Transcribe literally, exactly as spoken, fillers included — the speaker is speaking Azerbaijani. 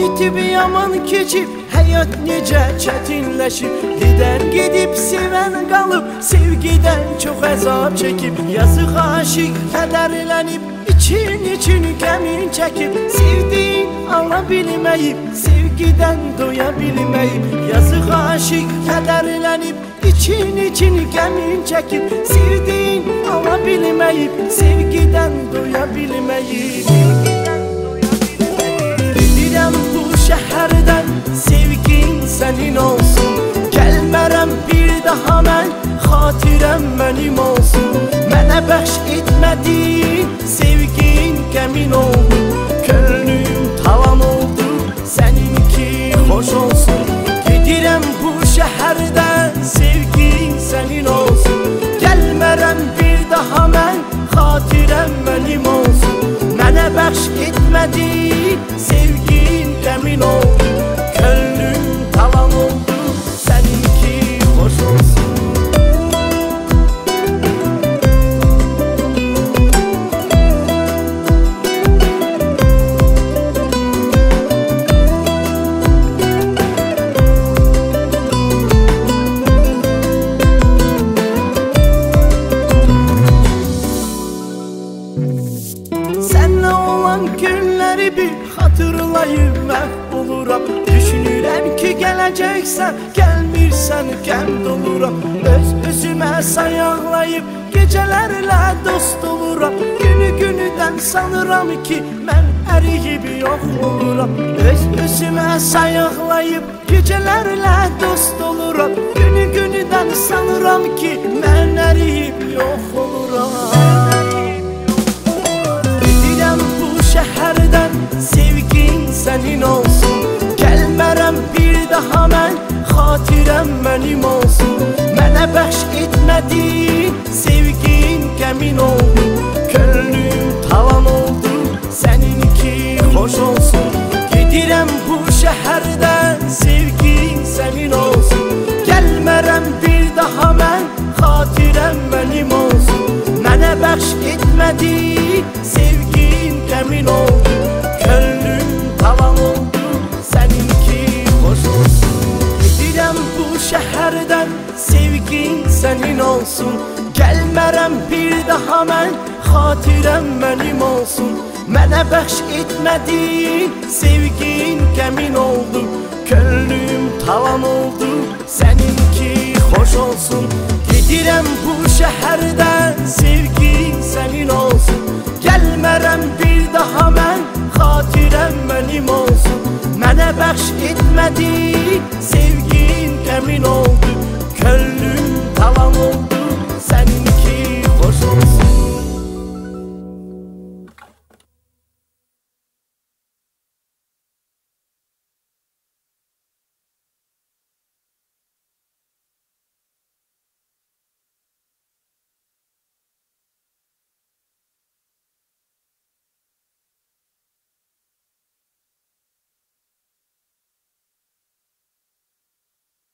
itib yaman keçib, həyat necə çətinləşib. Gedən gedib, sevən qalıb, sevgidən çox əzab çəkib. Yazıq aşiq kədərlənib, için-için qəmin çəkib. Sevdiyin ala bilməyib, sevgidən doya bilməyib. Yazıq aşiq kədərlənib, için-için qəmin çəkib. Sevdiyin ala bilməyib, sevgidən doya bilməyib. Gedirəm bu şəhərdən, sevgin sənin olsun. Gəlmərəm bir daha mən, xatirəm mənim olsun. Mənə bəxş etmədiyin sevgin qəmin oldu. Könlüm talan oldu, səninki xoş olsun. Gedirəm bu şəhərdən, sevgin sənin olsun. Gəlmərəm bir daha mən, xatirəm mənim olsun. Mənə bəxş etmədiyin sevgin qəmin oldu. Könlüm talan oldu, səninki xoş olsun. Sənlə olan günləri bir xatırlayıb məhv oluram. Düşünürəm ki gələcəksən, gəlmirsən qəm doluram. Öz özümə sayaqlayıb gecələrlə dost oluram. Günü günüdən sanıram ki mən əriyib yox oluram. Öz özümə sayaqlayıb gecələrlə dost oluram. Günü günüdən sanıram ki mən əriyib yox oluram. Şəhərdən sevgin sənin olsun. Gəlmərəm bir daha mən, xatirəm mənim olsun. Mənə bəxş etmədiyin sevgin qəmin oldu. Könlüm talan oldu, səninki xoş olsun. Gedirəm bu şəhərdən, sevgin sənin olsun. Gəlmərəm bir daha mən, xatirəm mənim olsun. Mənə bəxş etmədiyin sevgin qəmin oldu. Könlüm talan oldu, səninki xoş olsun. Gedirəm bu şəhərdən, sevgin sənin olsun. Gəlmərəm bir daha mən, xatirəm mənim olsun. Mənə bəxş etmədiyin sevgin qəmin oldu. Könlüm talan oldu, səninki xoş olsun. Gedirəm bu şəhərdən, sevgin sənin olsun. Gəlmərəm bir daha mən, xatirəm mənim olsun. Mənə bəxş etmədiyin sevgin qəmin oldu.